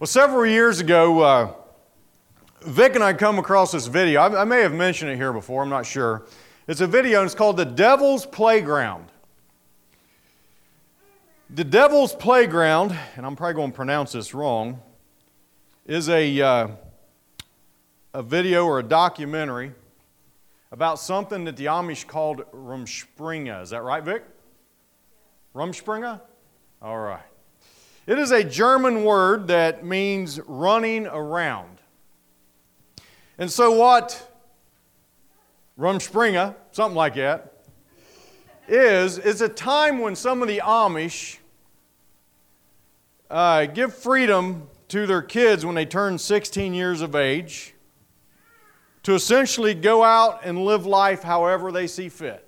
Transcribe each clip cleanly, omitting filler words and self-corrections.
Well, several years ago, Vic and I come across this video. I may have mentioned it here before, I'm not sure. It's a video and it's called The Devil's Playground. The Devil's Playground, and I'm probably going to pronounce this wrong, is a video or a documentary about something that the Amish called Rumspringa. Is that right, Vic? Rumspringa? All right. It is a German word that means running around. And so what Rumspringa, something like that, is a time when some of the Amish give freedom to their kids when they turn 16 years of age to essentially go out and live life however they see fit.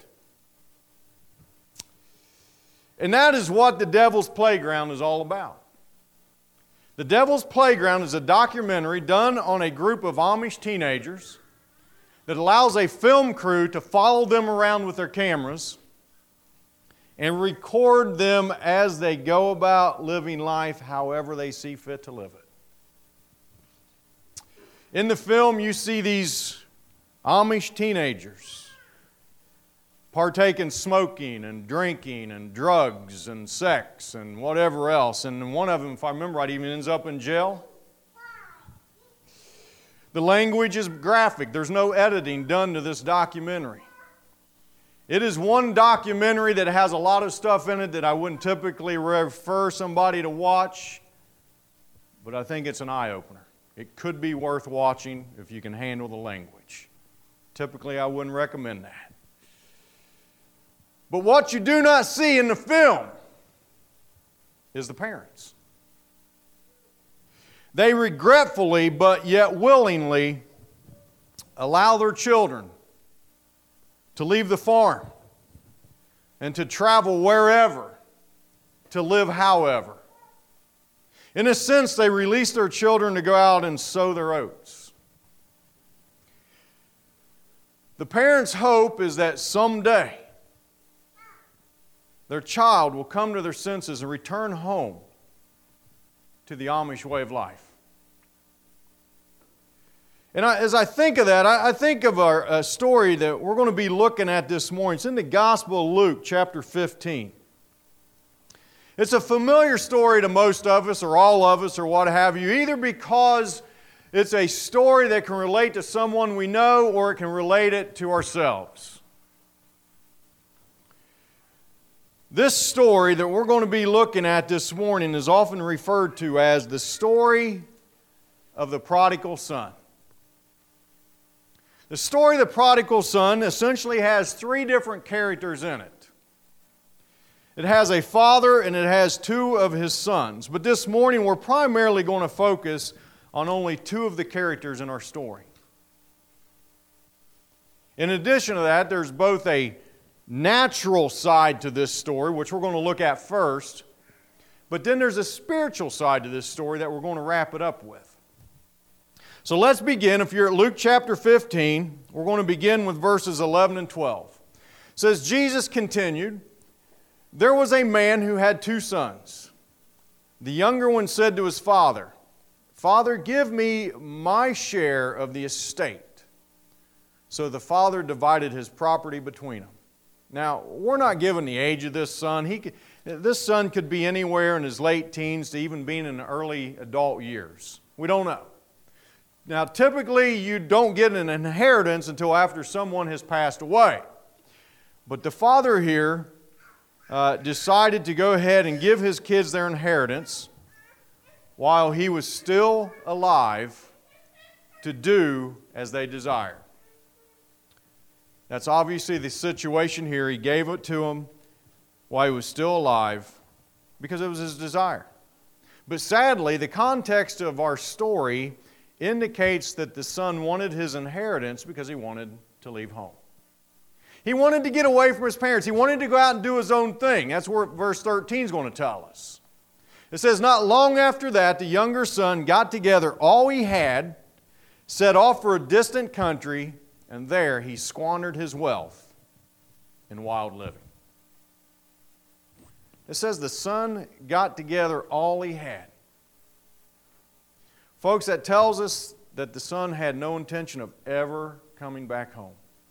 And that is what The Devil's Playground is all about. The Devil's Playground is a documentary done on a group of Amish teenagers that allows a film crew to follow them around with their cameras and record them as they go about living life however they see fit to live it. In the film, you see these Amish teenagers partake in smoking and drinking and drugs and sex and whatever else. And one of them, if I remember right, even ends up in jail. The language is graphic. There's no editing done to this documentary. It is one documentary that has a lot of stuff in it that I wouldn't typically refer somebody to watch, but I think it's an eye-opener. It could be worth watching if you can handle the language. Typically, I wouldn't recommend that. But what you do not see in the film is the parents. They regretfully, but yet willingly, allow their children to leave the farm and to travel wherever, to live however. In a sense, they release their children to go out and sow their oats. The parents' hope is that someday their child will come to their senses and return home to the Amish way of life. And as I think of that, I think of a story that we're going to be looking at this morning. It's in the Gospel of Luke, chapter 15. It's a familiar story to most of us, or all of us, or what have you, either because it's a story that can relate to someone we know, or it can relate it to ourselves. This story that we're going to be looking at this morning is often referred to as the story of the prodigal son. The story of the prodigal son essentially has three different characters in it. It has a father and it has two of his sons. But this morning we're primarily going to focus on only two of the characters in our story. In addition to that, there's both a natural side to this story, which we're going to look at first, but then there's a spiritual side to this story that we're going to wrap it up with. So let's begin. If you're at Luke chapter 15, we're going to begin with verses 11 and 12. It says, Jesus continued, "There was a man who had two sons. The younger one said to his father, 'Father, give me my share of the estate.' So the father divided his property between them." Now, we're not given the age of this son. This son could be anywhere in his late teens to even being in the early adult years. We don't know. Now, typically, you don't get an inheritance until after someone has passed away. But the father here decided to go ahead and give his kids their inheritance while he was still alive to do as they desired. That's obviously the situation here. He gave it to him while he was still alive because it was his desire. But sadly, the context of our story indicates that the son wanted his inheritance because he wanted to leave home. He wanted to get away from his parents. He wanted to go out and do his own thing. That's what verse 13 is going to tell us. It says, "Not long after that, the younger son got together all he had, set off for a distant country, and there he squandered his wealth in wild living." It says the son got together all he had. Folks, that tells us that the son had no intention of ever coming back home.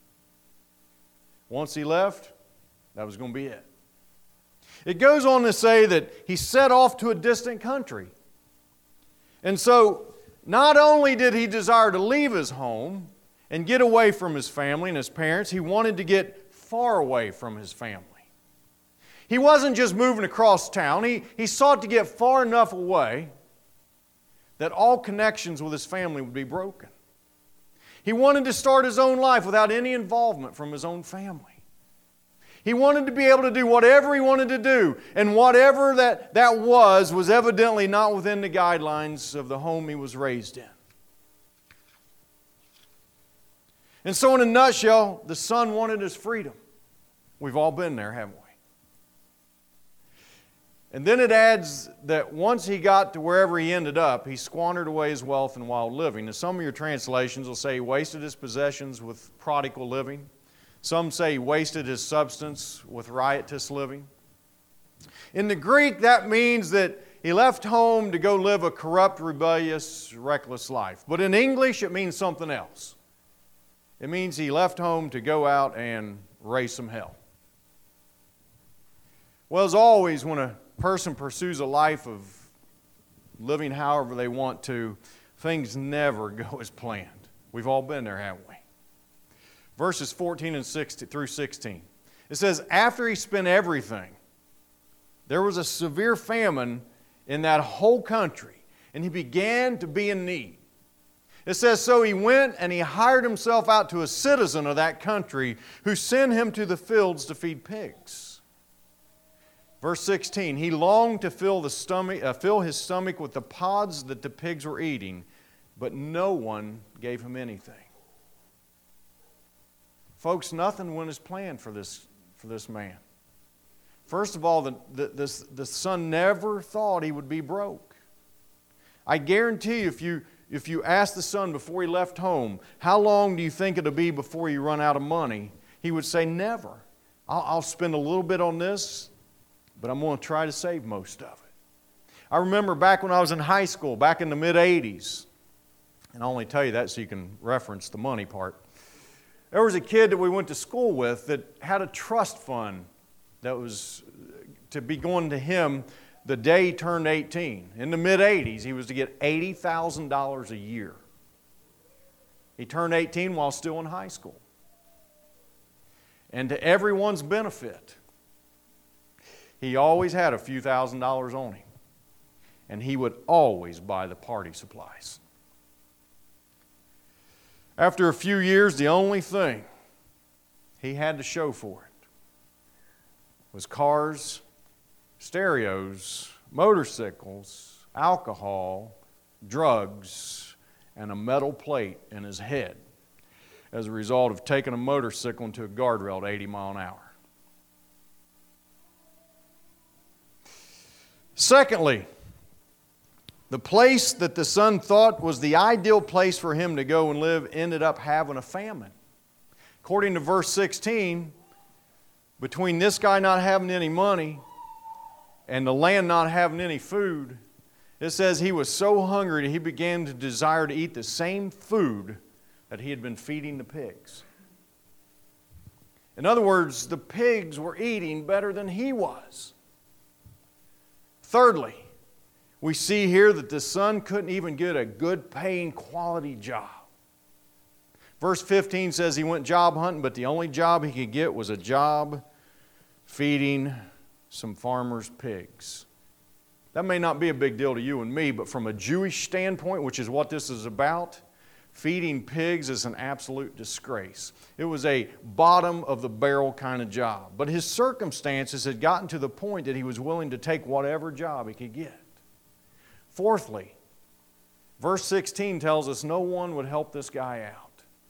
Once he left, that was going to be it. It goes on to say that he set off to a distant country. And so, not only did he desire to leave his home and get away from his family and his parents, he wanted to get far away from his family. He wasn't just moving across town. He sought to get far enough away that all connections with his family would be broken. He wanted to start his own life without any involvement from his own family. He wanted to be able to do whatever he wanted to do, and whatever that was evidently not within the guidelines of the home he was raised in. And so in a nutshell, the son wanted his freedom. We've all been there, haven't we? And then it adds that once he got to wherever he ended up, he squandered away his wealth in wild living. And some of your translations will say he wasted his possessions with prodigal living. Some say he wasted his substance with riotous living. In the Greek, that means that he left home to go live a corrupt, rebellious, reckless life. But in English, it means something else. It means he left home to go out and raise some hell. Well, as always, when a person pursues a life of living however they want to, things never go as planned. We've all been there, haven't we? Verses 14 and 16 through 16. It says, after he spent everything, there was a severe famine in that whole country, and he began to be in need. It says, so he went and he hired himself out to a citizen of that country who sent him to the fields to feed pigs. Verse 16, he longed to fill his stomach with the pods that the pigs were eating, but no one gave him anything. Folks, nothing went as planned for this man. First of all, the son never thought he would be broke. I guarantee you, if you ask the son before he left home, how long do you think it'll be before you run out of money? He would say, never. I'll spend a little bit on this, but I'm going to try to save most of it. I remember back when I was in high school, back in the mid-'80s, and I'll only tell you that so you can reference the money part. There was a kid that we went to school with that had a trust fund that was to be going to him the day he turned 18. In the mid-'80s, he was to get $80,000 a year. He turned 18 while still in high school. And to everyone's benefit, he always had a few $1,000s on him. And he would always buy the party supplies. After a few years, the only thing he had to show for it was cars, stereos, motorcycles, alcohol, drugs, and a metal plate in his head as a result of taking a motorcycle into a guardrail at 80 miles an hour. Secondly, the place that the son thought was the ideal place for him to go and live ended up having a famine. According to verse 16, between this guy not having any money and the land not having any food, it says he was so hungry that he began to desire to eat the same food that he had been feeding the pigs. In other words, the pigs were eating better than he was. Thirdly, we see here that the son couldn't even get a good paying quality job. Verse 15 says he went job hunting, but the only job he could get was a job feeding some farmers' pigs. That may not be a big deal to you and me, but from a Jewish standpoint, which is what this is about, feeding pigs is an absolute disgrace. It was a bottom of the barrel kind of job. But his circumstances had gotten to the point that he was willing to take whatever job he could get. Fourthly, verse 16 tells us no one would help this guy out.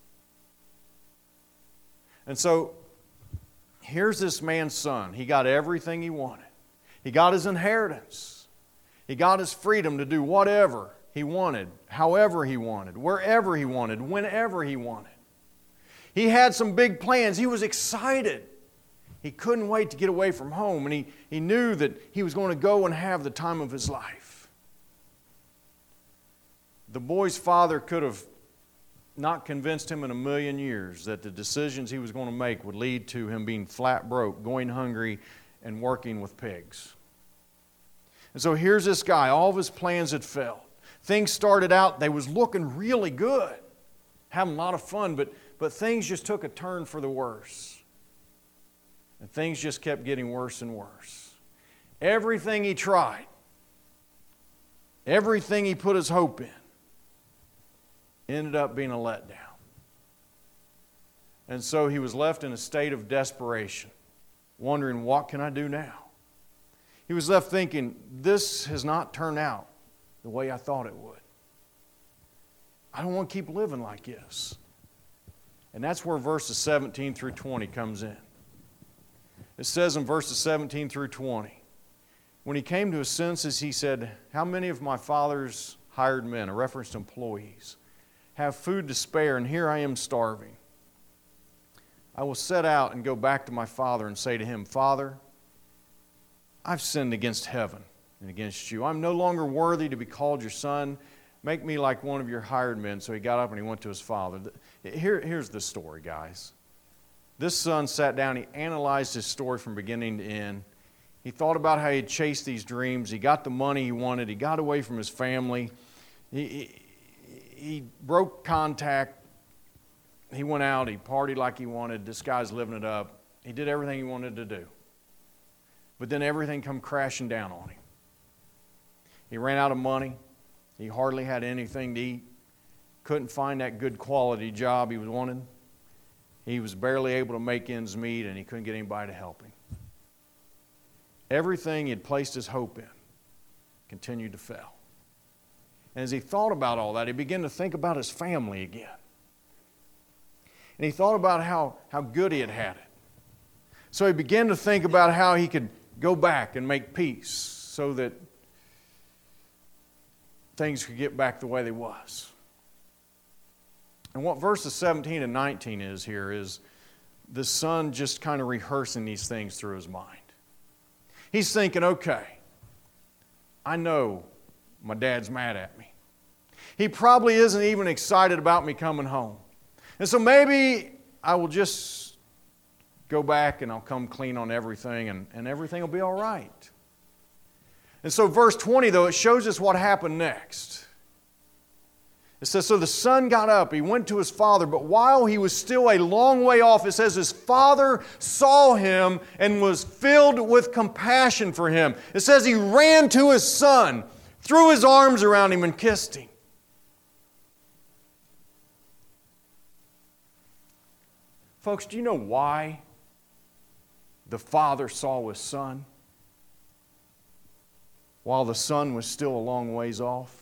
And so, here's this man's son. He got everything he wanted. He got his inheritance. He got his freedom to do whatever he wanted, however he wanted, wherever he wanted, whenever he wanted. He had some big plans. He was excited. He couldn't wait to get away from home, and he knew that he was going to go and have the time of his life. The boy's father could have not convinced him in a million years that the decisions he was going to make would lead to him being flat broke, going hungry, and working with pigs. And so here's this guy. All of his plans had failed. Things started out, they was looking really good, having a lot of fun, but things just took a turn for the worse. And things just kept getting worse and worse. Everything he tried, everything he put his hope in, ended up being a letdown. And so he was left in a state of desperation, wondering, what can I do now? He was left thinking, this has not turned out the way I thought it would. I don't want to keep living like this. And that's where verses 17 through 20 comes in. It says in verses 17 through 20, when he came to his senses, he said, how many of my father's hired men, a reference to employees, have food to spare, and here I am starving? I will set out and go back to my father and say to him, Father, I've sinned against heaven and against you. I'm no longer worthy to be called your son. Make me like one of your hired men. So he got up and he went to his father. Here's the story, guys. This son sat down. He analyzed his story from beginning to end. He thought about how he had chased these dreams. He got the money he wanted. He got away from his family. He broke contact. He went out. He partied like he wanted. This guy's living it up. He did everything he wanted to do. But then everything come crashing down on him. He ran out of money. He hardly had anything to eat. Couldn't find that good quality job he was wanting. He was barely able to make ends meet, and he couldn't get anybody to help him. Everything he had placed his hope in continued to fail. And as he thought about all that, he began to think about his family again. And he thought about how good he had it. So he began to think about how he could go back and make peace so that things could get back the way they was. And what verses 17 and 19 is here is the son just kind of rehearsing these things through his mind. He's thinking, okay, I know my dad's mad at me. He probably isn't even excited about me coming home. And so maybe I will just go back and I'll come clean on everything and everything will be all right. And so verse 20, though, it shows us what happened next. It says, so the son got up, he went to his father, but while he was still a long way off, it says his father saw him and was filled with compassion for him. It says he ran to his son, threw his arms around him and kissed him. Folks, do you know why the father saw his son while the son was still a long ways off?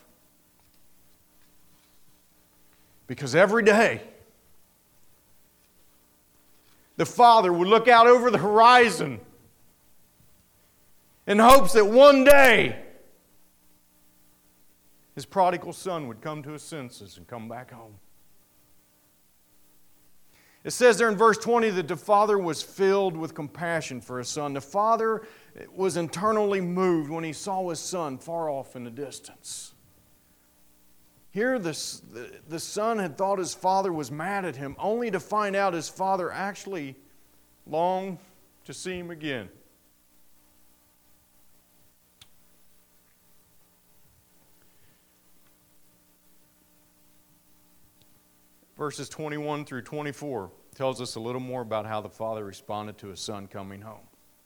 Because every day, the father would look out over the horizon in hopes that one day his prodigal son would come to his senses and come back home. It says there in verse 20 that the father was filled with compassion for his son. The father was internally moved when he saw his son far off in the distance. Here the son had thought his father was mad at him, only to find out his father actually longed to see him again. Verses 21 through 24 tells us a little more about how the father responded to his son coming home.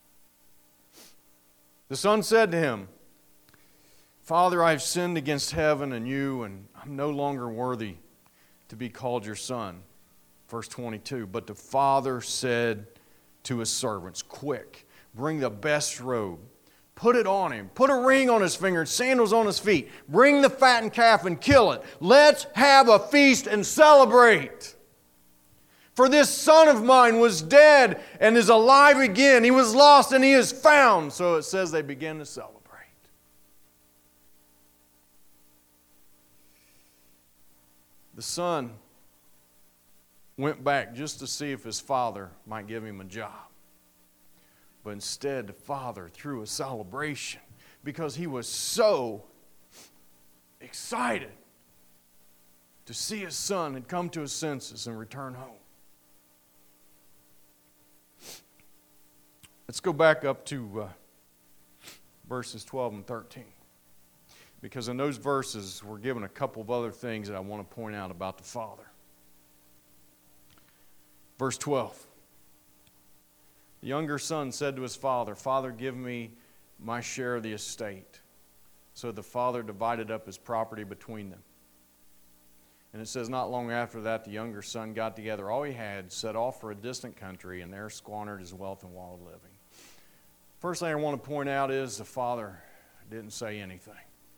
The son said to him, Father, I have sinned against heaven and you, and I'm no longer worthy to be called your son. Verse 22, but the father said to his servants, quick, bring the best robe. Put it on him. Put a ring on his finger and sandals on his feet. Bring the fattened calf and kill it. Let's have a feast and celebrate. For this son of mine was dead and is alive again. He was lost and he is found. So it says they began to celebrate. The son went back just to see if his father might give him a job. But instead, the father threw a celebration because he was so excited to see his son had come to his senses and return home. Let's go back up to verses 12 and 13. Because in those verses, we're given a couple of other things that I want to point out about the Father. Verse 12. The younger son said to his father, "Father, give me my share of the estate." So the father divided up his property between them. And it says, not long after that, the younger son got together all he had, set off for a distant country, and there squandered his wealth in wild living. First thing I want to point out is the father didn't say anything.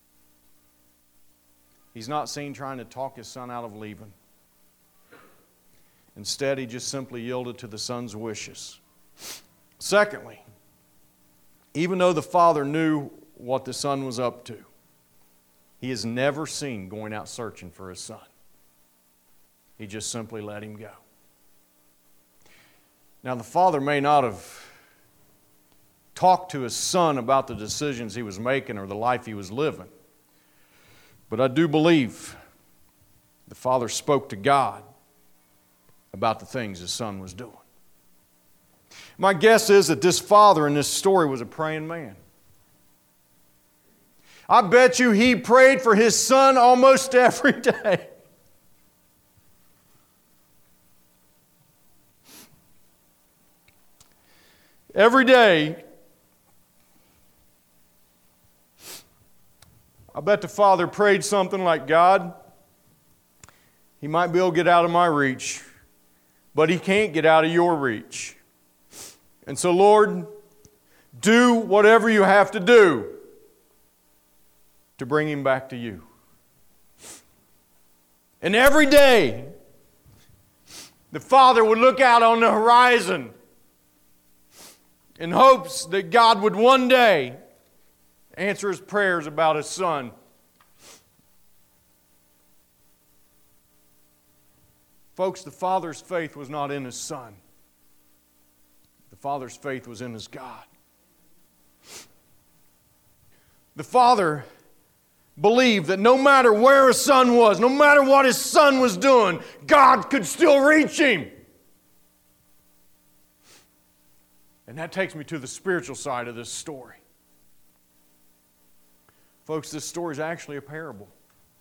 He's not seen trying to talk his son out of leaving. Instead, he just simply yielded to the son's wishes. Secondly, even though the father knew what the son was up to, he is never seen going out searching for his son. He just simply let him go. Now, the father may not have talked to his son about the decisions he was making or the life he was living, but I do believe the father spoke to God about the things his son was doing. My guess is that this father in this story was a praying man. I bet you he prayed for his son almost every day. Every day, I bet the father prayed something like, "God, he might be able to get out of my reach, but he can't get out of your reach. And so, Lord, do whatever you have to do to bring him back to you." And every day, the father would look out on the horizon in hopes that God would one day answer his prayers about his son. Folks, the father's faith was not in his son. The father's faith was in his God. The father believed that no matter where his son was, no matter what his son was doing, God could still reach him. And that takes me to the spiritual side of this story. Folks, this story is actually a parable.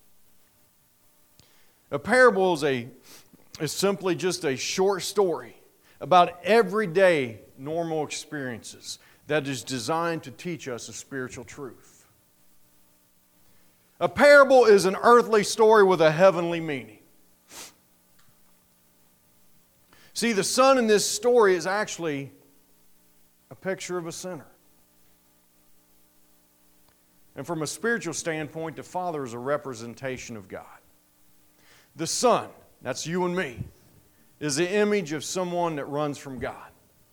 A parable is simply just a short story about everyday normal experiences that is designed to teach us a spiritual truth. A parable is an earthly story with a heavenly meaning. See, the son in this story is actually a picture of a sinner. And from a spiritual standpoint, the father is a representation of God. The son, that's you and me, is the image of someone that runs from God.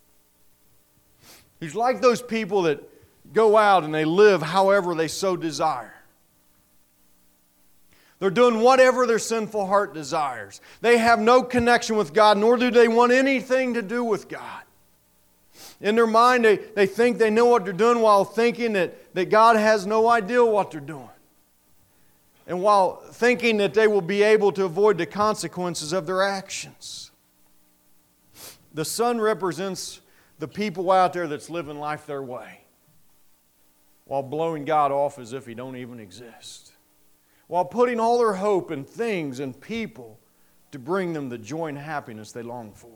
He's like those people that go out and they live however they so desire. They're doing whatever their sinful heart desires. They have no connection with God, nor do they want anything to do with God. In their mind, they think they know what they're doing while thinking that God has no idea what they're doing. And while thinking that they will be able to avoid the consequences of their actions. The son represents the people out there that's living life their way, while blowing God off as if He don't even exist. While putting all their hope in things and people to bring them the joy and happiness they long for.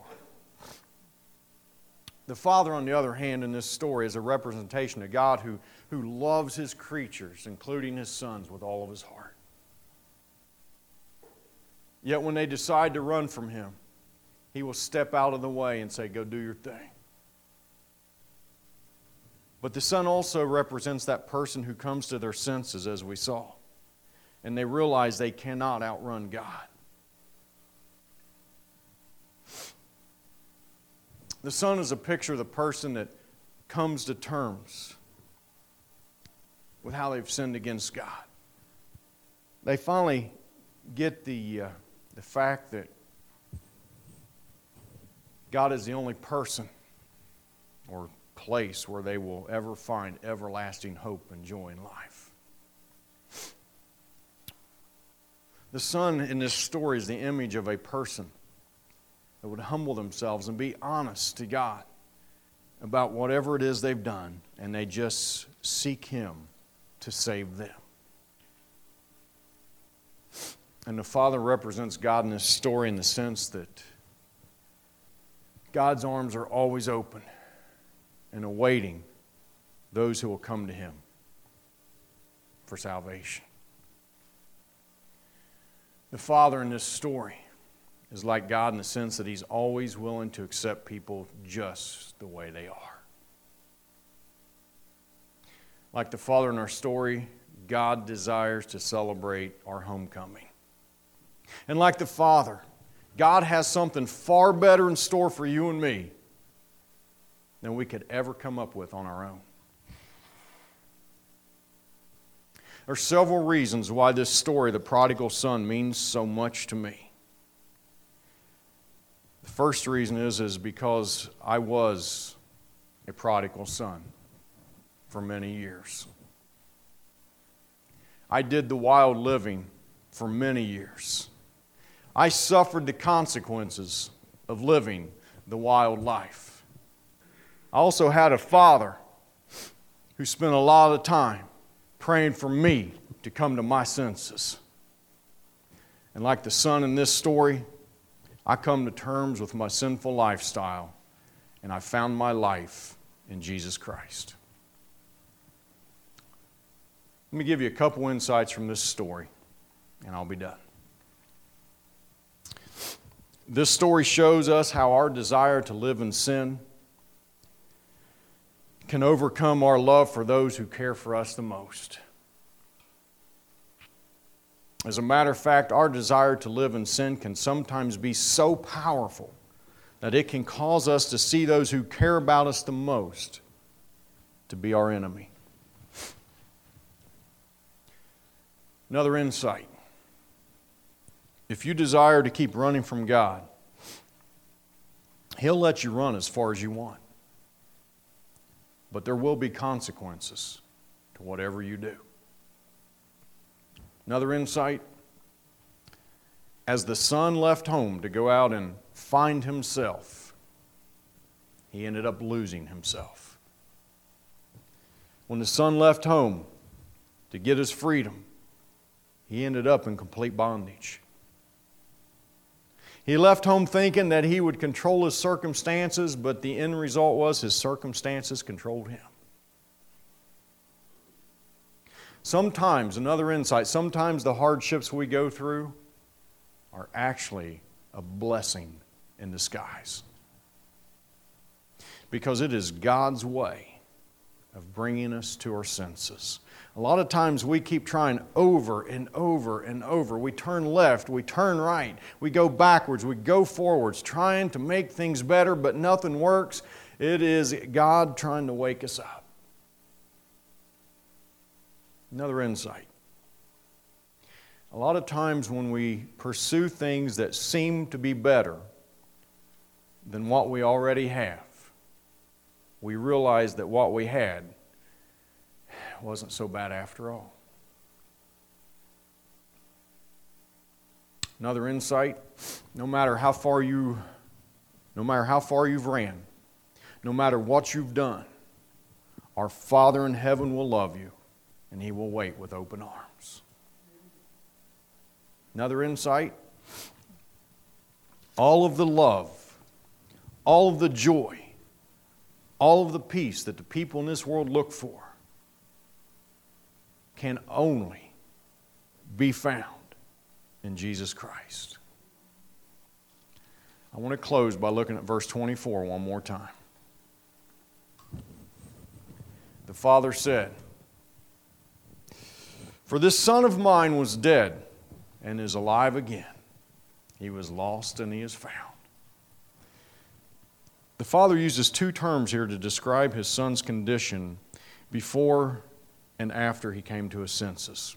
The father, on the other hand, in this story is a representation of God who loves His creatures, including His sons, with all of His heart. Yet when they decide to run from Him, He will step out of the way and say, "Go do your thing." But the son also represents that person who comes to their senses, as we saw, and they realize they cannot outrun God. The son is a picture of the person that comes to terms with how they've sinned against God. They finally get the fact that God is the only person or place where they will ever find everlasting hope and joy in life. The son in this story is the image of a person that would humble themselves and be honest to God about whatever it is they've done, and they just seek Him to save them. And the Father represents God in this story in the sense that God's arms are always open and awaiting those who will come to Him for salvation. The Father in this story is like God in the sense that He's always willing to accept people just the way they are. Like the Father in our story, God desires to celebrate our homecoming. And like the Father, God has something far better in store for you and me than we could ever come up with on our own. There are several reasons why this story, the prodigal son, means so much to me. The first reason is because I was a prodigal son for many years. I did the wild living for many years. I suffered the consequences of living the wild life. I also had a father who spent a lot of time praying for me to come to my senses. And like the son in this story, I come to terms with my sinful lifestyle, and I found my life in Jesus Christ. Let me give you a couple insights from this story, and I'll be done. This story shows us how our desire to live in sin can overcome our love for those who care for us the most. As a matter of fact, our desire to live in sin can sometimes be so powerful that it can cause us to see those who care about us the most to be our enemy. Another insight. If you desire to keep running from God, He'll let you run as far as you want. But there will be consequences to whatever you do. Another insight. As the son left home to go out and find himself, he ended up losing himself. When the son left home to get his freedom, he ended up in complete bondage. He left home thinking that he would control his circumstances, but the end result was his circumstances controlled him. Sometimes, another insight, sometimes the hardships we go through are actually a blessing in disguise. Because it is God's way of bringing us to our senses. A lot of times we keep trying over and over and over. We turn left, we turn right, we go backwards, we go forwards, trying to make things better, but nothing works. It is God trying to wake us up. Another insight. A lot of times when we pursue things that seem to be better than what we already have, we realize that what we had wasn't so bad after all. Another insight, no matter how far you've ran, no matter what you've done, our Father in heaven will love you, and He will wait with open arms. Another insight, all of the love, all of the joy, all of the peace that the people in this world look for can only be found in Jesus Christ. I want to close by looking at verse 24 one more time. The Father said, "For this son of mine was dead and is alive again. He was lost and he is found." The Father uses two terms here to describe His Son's condition before and after he came to his senses.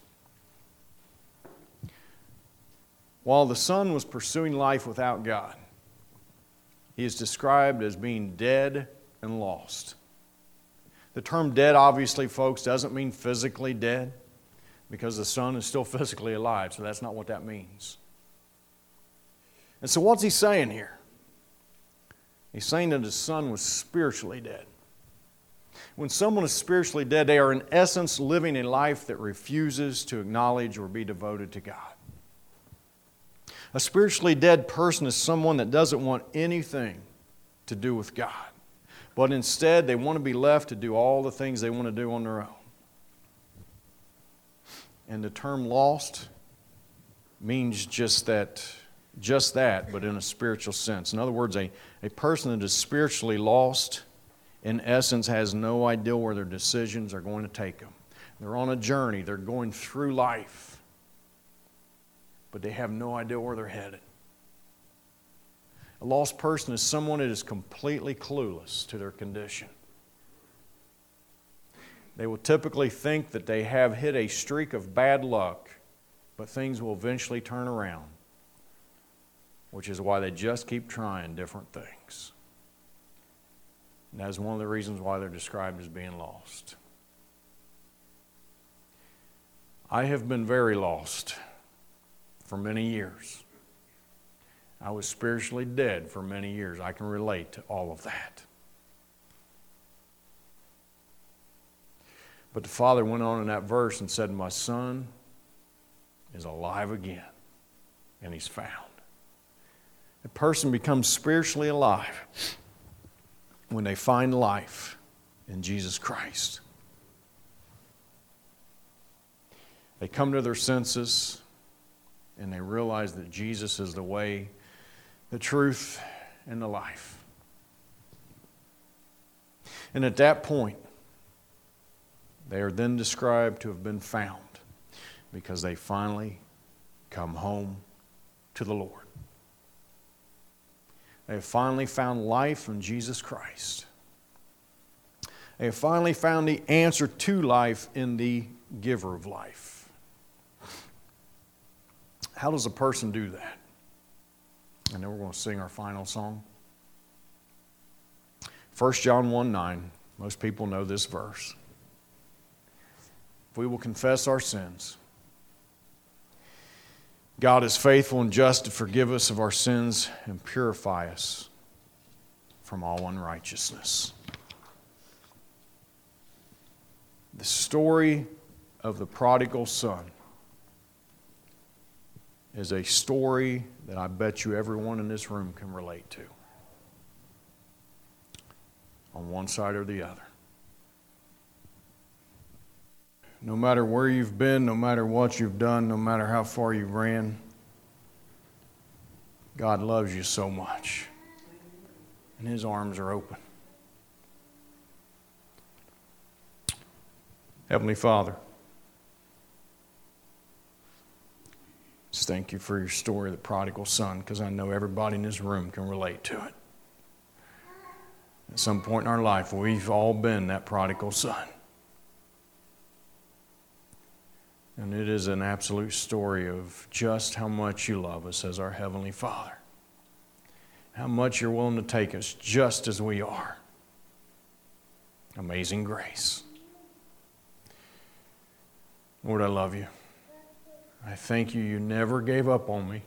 While the Son was pursuing life without God, He is described as being dead and lost. The term dead, obviously, folks, doesn't mean physically dead. because the son is still physically alive, so that's not what that means. And so what's he saying here? He's saying that his son was spiritually dead. When someone is spiritually dead, they are in essence living a life that refuses to acknowledge or be devoted to God. A spiritually dead person is someone that doesn't want anything to do with God, but instead they want to be left to do all the things they want to do on their own. And the term lost means just that, but in a spiritual sense. In other words, a person that is spiritually lost, in essence, has no idea where their decisions are going to take them. They're on a journey. They're going through life, but they have no idea where they're headed. A lost person is someone that is completely clueless to their condition. They will typically think that they have hit a streak of bad luck, but things will eventually turn around, which is why they just keep trying different things. And that is one of the reasons why they're described as being lost. I have been very lost for many years. I was spiritually dead for many years. I can relate to all of that. But the Father went on in that verse and said, "My son is alive again, and he's found." A person becomes spiritually alive when they find life in Jesus Christ. They come to their senses and they realize that Jesus is the way, the truth, and the life. And at that point, they are then described to have been found because they finally come home to the Lord. They have finally found life in Jesus Christ. They have finally found the answer to life in the giver of life. How does a person do that? And then we're going to sing our final song. 1 John 1:9. Most people know this verse. If we will confess our sins, God is faithful and just to forgive us of our sins and purify us from all unrighteousness. The story of the prodigal son is a story that I bet you everyone in this room can relate to, on one side or the other. No matter where you've been, no matter what you've done, no matter how far you've ran, God loves you so much, and His arms are open. Heavenly Father, just thank you for your story of the prodigal son, because I know everybody in this room can relate to it. At some point in our life, we've all been that prodigal son. And it is an absolute story of just how much you love us as our Heavenly Father. How much you're willing to take us just as we are. Amazing grace. Lord, I love you. I thank you. You never gave up on me.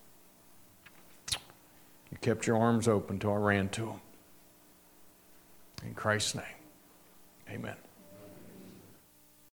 You kept your arms open till I ran to them. In Christ's name, amen.